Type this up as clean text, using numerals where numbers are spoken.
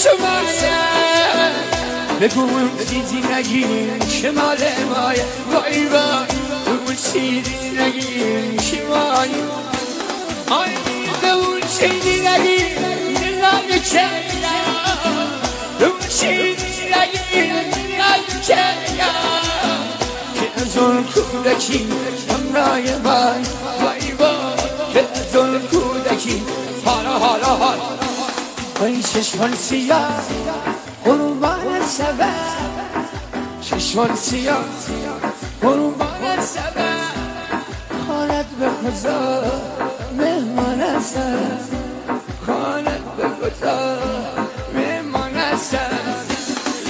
مایه بگو اون چیزی نگیم که مال مایه وای وای اون چیزی نگیم که مایه آی به اون چیزی نگیم دلال که اون چیزی نگیم دلال که از اون کودکی همراه من وای وای که از اون کودکی حالا وای چشمان سیاه قربان سبب چشمان سیاه قربان سبب خانت به خدا مهمان است خانت به خدا